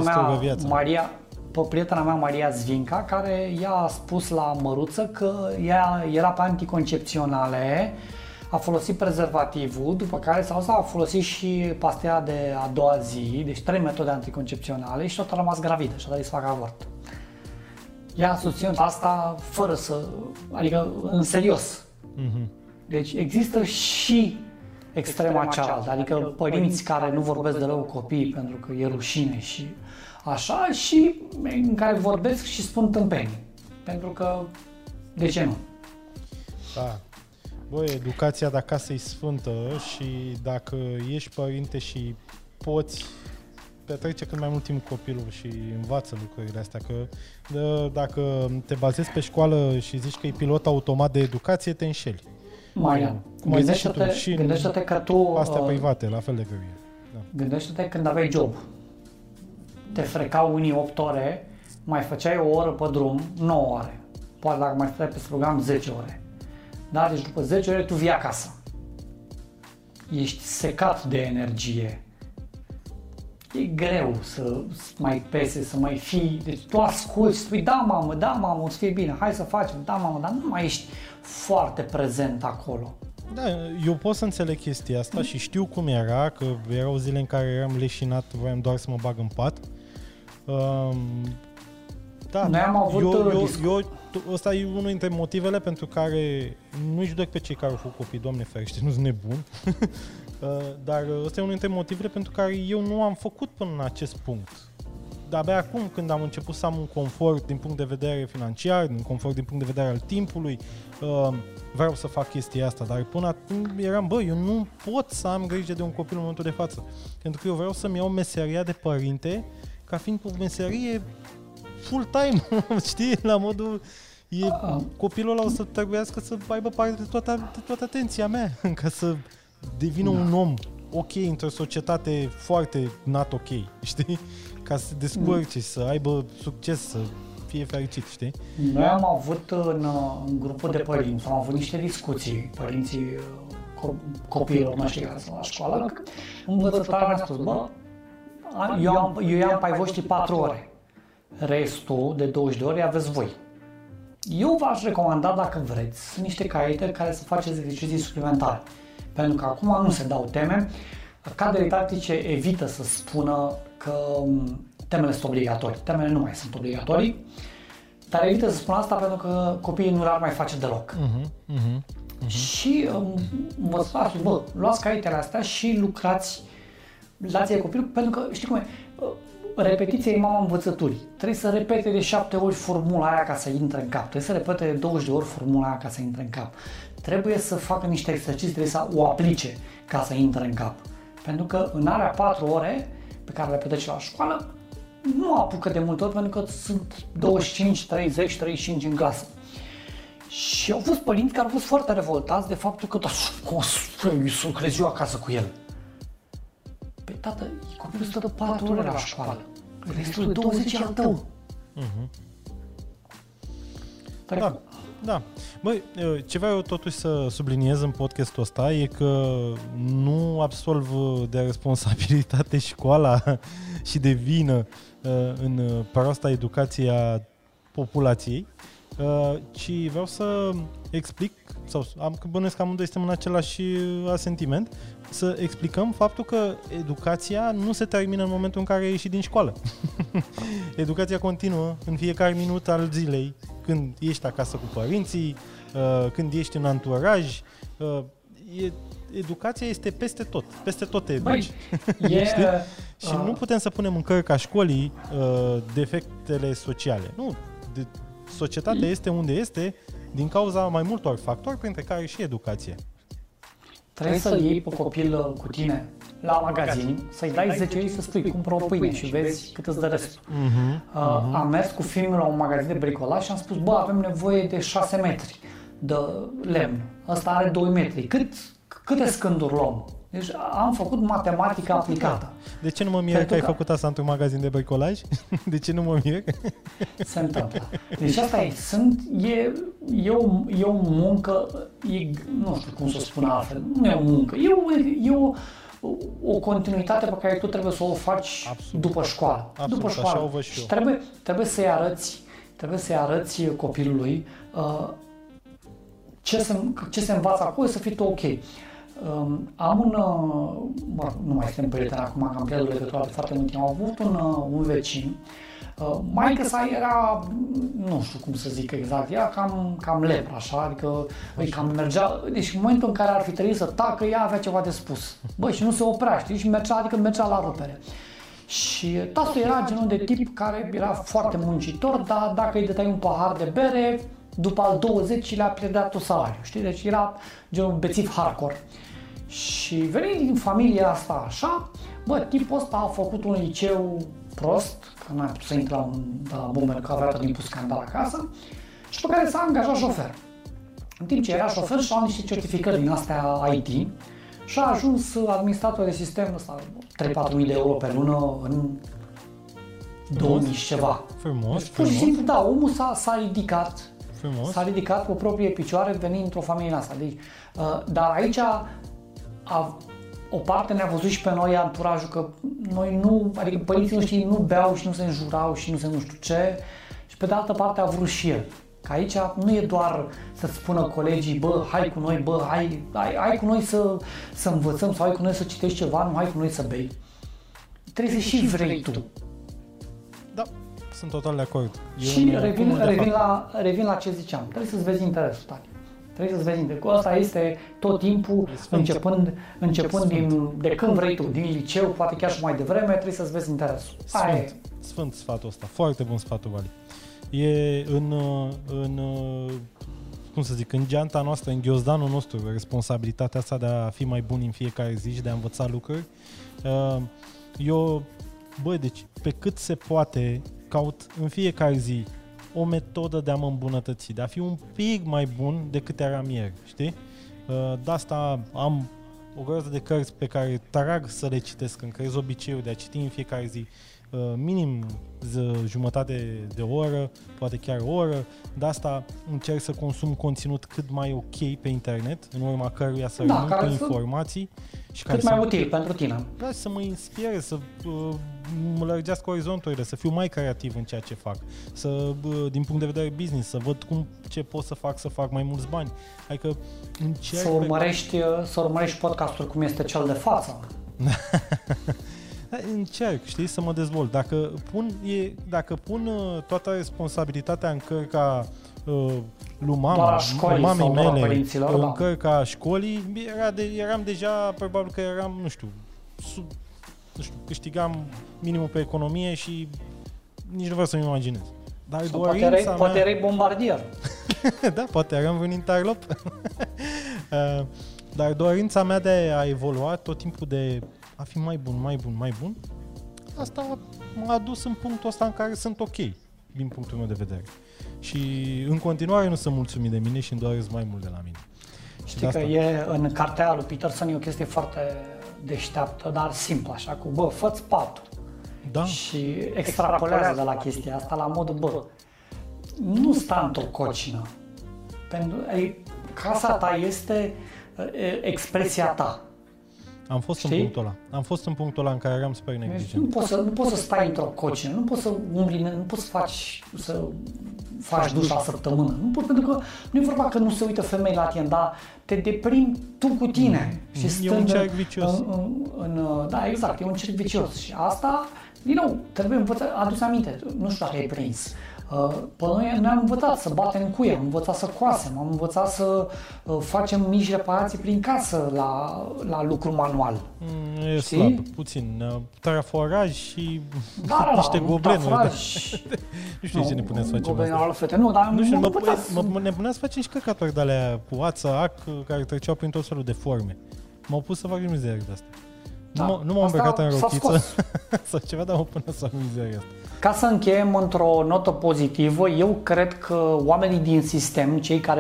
[SPEAKER 2] prietena mea, Maria Zvinca, care ea a spus la Măruță că ea era pe anticoncepționale, a folosit prezervativul, după care a folosit și pastila de a doua zi, deci 3 metode anticoncepționale și tot a rămas gravidă și a trebuit să facă avort. Ea susține asta fără să, adică în serios. Mm-hmm. Deci există și extrema cealaltă, adică părinți care nu vorbesc deloc cu copiii pentru că e rușine și așa, și în care vorbesc și spun tâmpenii. Pentru că, de ce nu?
[SPEAKER 1] Da. Băi, educația de acasă e sfântă și dacă ești părinte și poți, petrece cât mai mult timp cu copilul și învață lucrurile astea, că dacă te bazezi pe școală și zici că e pilot automat de educație, te înșeli.
[SPEAKER 2] Marian, gândește-te că tu...
[SPEAKER 1] Astea private, la fel de greu. Da.
[SPEAKER 2] Gândește-te când aveai job. Te frecau unii 8 ore, mai făceai o oră pe drum, 9 ore. Poate dacă mai stai pe program 10 ore. Da? Deci după 10 ore tu vii acasă. Ești secat de energie. E greu să mai pese, să mai fii, deci tu asculti și spui da mamă, o să fie bine, hai să facem, da mamă, dar nu mai ești foarte prezent acolo.
[SPEAKER 1] Da, eu pot să înțeleg chestia asta și știu cum era, că erau zile în care eram leșinat, voiam doar să mă bag în pat. Da,
[SPEAKER 2] noi am avut
[SPEAKER 1] ăsta e unul dintre motivele pentru care nu-i judec pe cei care au făcut copii, Doamne ferește, nu sunt nebun. Dar ăsta e unul dintre motivele pentru care eu nu am făcut până în acest punct. De-abia acum, când am început să am un confort din punct de vedere financiar, un confort din punct de vedere al timpului, vreau să fac chestia asta, dar până atunci eram, eu nu pot să am grijă de un copil în momentul de față. Pentru că eu vreau să-mi iau meseria de părinte ca fiind o meserie full-time, știi, la modul... Copilul ăla o să trebuiască să aibă parte de toată atenția mea, ca să devină un om ok într-o societate foarte not ok, știi? Ca să se descurce, să aibă succes, să fie fericit, știi?
[SPEAKER 2] Noi am avut în grupul de părinți, am avut niște discuții, părinții copiilor noștri care sunt la școală, învățătoarea mi-a spus, eu i-am pe ai voștri 4 ore, restul de 20 de ore aveți voi. Eu v-aș recomanda, dacă vreți, niște caiete care să faceți exerciții suplimentare. Pentru că acum nu se dau teme. Cadrele didactice evită să spună că temele sunt obligatorii. Temele nu mai sunt obligatorii, dar evită să spună asta pentru că copiii nu le-ar mai face deloc. Și vă spuneți, luați caietele astea și lucrați, dați-i copilul, pentru că știi cum e, repetiția e mama învățăturii. Trebuie să repete de 7 ori formula aia ca să intre în cap. Trebuie să repete de 20 de ori formula aia ca să intre în cap. Trebuie să facă niște exerciții, trebuie să o aplice ca să intre în cap. Pentru că în area 4 ore pe care le petrece la școală, nu apucă de multe ori pentru că sunt 25, 30, 35 în clasă. Și au fost părinți care au fost foarte revoltați de faptul că cum să crezi eu acasă cu el. Păi tată, copilul stă de 4 ore la școală, restul de 20 e al tău.
[SPEAKER 1] Da. Da. Băi, ce vreau eu totuși să subliniez în podcastul ăsta e că nu absolv de responsabilitate școala și de vină în proasta educație a populației, ci vreau să explic, sau bănuiesc că amândoi suntem în același asentiment, să explicăm faptul că educația nu se termină în momentul în care ieși din școală. Educația continuă în fiecare minut al zilei, când ești acasă cu părinții, când ești în anturaj. Educația este peste tot te educi. Și nu putem să punem în cărca școlii defectele sociale. Nu, societatea este unde este din cauza mai multor factori, printre care și educație.
[SPEAKER 2] Trebuie să-l iei pe copil cu tine la magazin, să-i dai 10 lei să spui, cumpără o pâine și vezi cât îți dă restul. Am mers cu fiul la un magazin de bricolaj și am spus, bă, avem nevoie de 6 metri de lemn. Ăsta are 2 metri. Câte scânduri luăm? Deci am făcut matematică aplicată.
[SPEAKER 1] De ce nu mă mir că ai făcut asta într-un magazin de bricolaj? De ce nu mă mir?
[SPEAKER 2] Se întâmplă. Deci asta e o muncă, nu știu cum să spun altfel, nu e o muncă, e o continuitate pe care tu trebuie să o faci după școală.
[SPEAKER 1] Absolut,
[SPEAKER 2] după școală.
[SPEAKER 1] Așa o văd și eu.
[SPEAKER 2] Trebuie să-i arăți copilului ce se învață acolo, să fii tu ok. Am nu mai suntem prieteni acum, că am pierdut legătura de foarte mult timp. Am avut un vecin, maică-sa era, nu știu cum să zic exact, era cam lepră, așa, adică cam mergea, deci în momentul în care ar fi trebuit să tacă, ea avea ceva de spus. Băi, și nu se oprea, știi, și mergea la rupere. Și tasul era genul de tip care era foarte muncitor, dar dacă îi dădeai un pahar de bere, după al 20-lea pierdea tot salariul, știi? Deci era genul bețiv hardcore. Și venind din familia asta așa, bă, tipul ăsta a făcut un liceu prost, că n-a putut să intre la Bumber, că avea tot timpul scandal acasă, și pe care s-a angajat șofer. În timp ce era șofer și-a niște certificări din astea IT și a ajuns administrator de sistem ăsta, 3-4 mii de euro pe lună în 2000 și ceva.
[SPEAKER 1] Frumos,
[SPEAKER 2] deci, pur și simplu, da, omul s-a ridicat.
[SPEAKER 1] Frumos.
[SPEAKER 2] S-a ridicat pe proprie picioare venind într-o familie asta. Deci, dar aici o parte ne-a văzut și pe noi anturajul că noi nu, adică părinții noștri nu beau și nu se înjurau și nu se nu știu ce, și pe de altă parte a vrut și el. Că aici nu e doar să-ți spună colegii, bă, hai cu noi, bă, hai cu noi să învățăm sau hai cu noi să citești ceva, nu hai cu noi să bei. Trebuie să și vrei tu.
[SPEAKER 1] Da, sunt total de acord.
[SPEAKER 2] Și revin la ce ziceam. Trebuie să-ți vezi interesul, tati. Trebuie să-ți vezi interesul. Asta este tot timpul, începând de când vrei tu, din liceu, poate chiar și mai devreme, trebuie să-ți vezi interesul.
[SPEAKER 1] Sfânt sfatul ăsta. Foarte bun sfatul, Vali. E cum să zic, în geanta noastră, în ghiozdanul nostru, responsabilitatea asta de a fi mai buni în fiecare zi și de a învăța lucruri. Eu, deci, pe cât se poate, caut în fiecare zi o metodă de a mă îmbunătăți, de a fi un pic mai bun decât eram ieri, știi? De asta am o groază de cărți pe care trag să le citesc, îmi creez obiceiul de a citi în fiecare zi minim jumătate de oră, poate chiar o oră. De asta încerc să consum conținut cât mai ok pe internet, în urma căruia să rămân cu informații. Și
[SPEAKER 2] cât mai util pentru tine.
[SPEAKER 1] Da, să mă inspire, să mă lărgească orizonturile, să fiu mai creativ în ceea ce fac, din punct de vedere business, să văd ce pot să fac mai mulți bani. Adică încerc
[SPEAKER 2] să urmărești podcasturi cum este cel de față.
[SPEAKER 1] Încerc, știi, să mă dezvolt. Dacă pun toată responsabilitatea în cărca lui mamei mele, în cărca școlii, eram deja, probabil că eram, nu știu, câștigam minimul pe economie și nici nu vreau să-mi imaginez. Dar
[SPEAKER 2] poate erai bombardier.
[SPEAKER 1] Da, poate eram vreun interlop. Dar dorința mea de a evolua tot timpul, de a fi mai bun, asta m-a adus în punctul ăsta în care sunt ok, din punctul meu de vedere. Și în continuare nu sunt mulțumit de mine și îmi doresc mai mult de la mine.
[SPEAKER 2] Știi că în cartea lui Peterson e o chestie foarte deșteaptă, dar simplă, așa, cu fă-ți patul.
[SPEAKER 1] Da.
[SPEAKER 2] Și extrapolează de la chestia asta la modul, nu sta într-o cocină Casa ta este expresia ta.
[SPEAKER 1] Am fost în punctul ăla. Am fost în punctul ăla în care eram super neglijent.
[SPEAKER 2] Nu poți să stai într-o cocină, nu poți să umbli, nu poți să faci duș la săptămână. Nu poți, pentru că nu e vorba că nu se uită femei la tine, dar te deprimi tu cu tine. Și
[SPEAKER 1] E un cerc vicios.
[SPEAKER 2] Da, exact, e un cerc vicios. Și asta, din nou, trebuie adus aminte. Nu știu dacă ai prins. Pe noi am învățat să batem în cuie, am învățat să coasem, am învățat să facem mici reparații prin casă la lucru manual.
[SPEAKER 1] E slab, puțin. Traforaj și niște goblenuri. Nu știu ce ne punem să facem asta. Nu știu, ne punem să facem și căcaturi de alea cu ață, ac, care treceau prin tot felul de forme. M-au pus să fac și mizerie de asta. Nu m-am îmbrăcat în rochiță sau ceva, dar mă pune să fac mizeria asta.
[SPEAKER 2] Ca să încheiem într-o notă pozitivă, eu cred că oamenii din sistem, cei care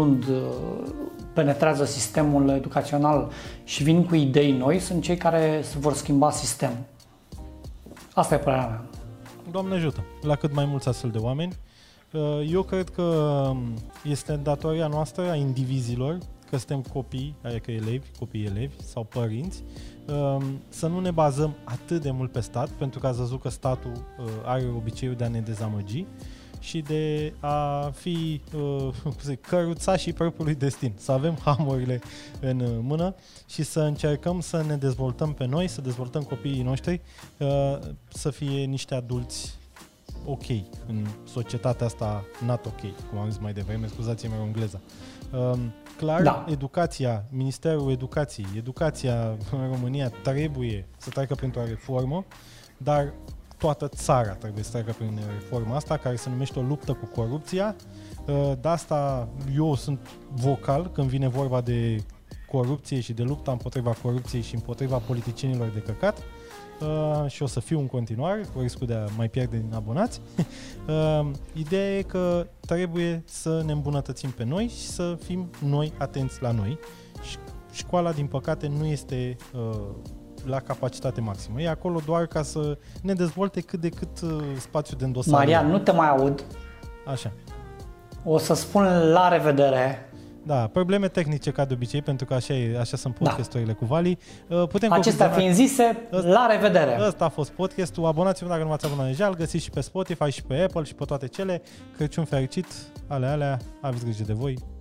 [SPEAKER 2] penetrează sistemul educațional și vin cu idei noi, sunt cei care vor schimba sistemul. Asta e părerea mea.
[SPEAKER 1] Doamne ajută, la cât mai mulți astfel de oameni. Eu cred că este datoria noastră, a indivizilor, că suntem copii, adică copii-elevi sau părinți, să nu ne bazăm atât de mult pe stat, pentru că ați văzut că statul are obiceiul de a ne dezamăgi și de a fi căruțașii propriului destin, să avem hamurile în mână și să încercăm să ne dezvoltăm pe noi, să dezvoltăm copiii noștri, să fie niște adulți ok în societatea asta not ok, cum am zis mai devreme, scuzați-mi engleza. Clar, da. Educația, Ministerul Educației, educația în România trebuie să treacă printr-o reformă, dar toată țara trebuie să treacă prin reforma asta, care se numește o luptă cu corupția. De asta eu sunt vocal când vine vorba de corupție și de lupta împotriva corupției și împotriva politicienilor de căcat. Și o să fiu în continuare, cu riscul de a mai pierde din abonați. Ideea e că trebuie să ne îmbunătățim pe noi și să fim noi atenți la noi. Școala, din păcate, nu este la capacitate maximă. E acolo doar ca să ne dezvolte cât de cât spațiu de îndosare.
[SPEAKER 2] Marian, nu te mai aud.
[SPEAKER 1] Așa.
[SPEAKER 2] O să spun la revedere.
[SPEAKER 1] Da, probleme tehnice ca de obicei, pentru că așa sunt podcasturile cu Vali.
[SPEAKER 2] Acestea fiind zise, la revedere!
[SPEAKER 1] Ăsta a fost podcastul. Abonați-vă dacă nu v-ați abonat deja, îl găsiți și pe Spotify, și pe Apple, și pe toate cele. Crăciun fericit, alea, aveți grijă de voi.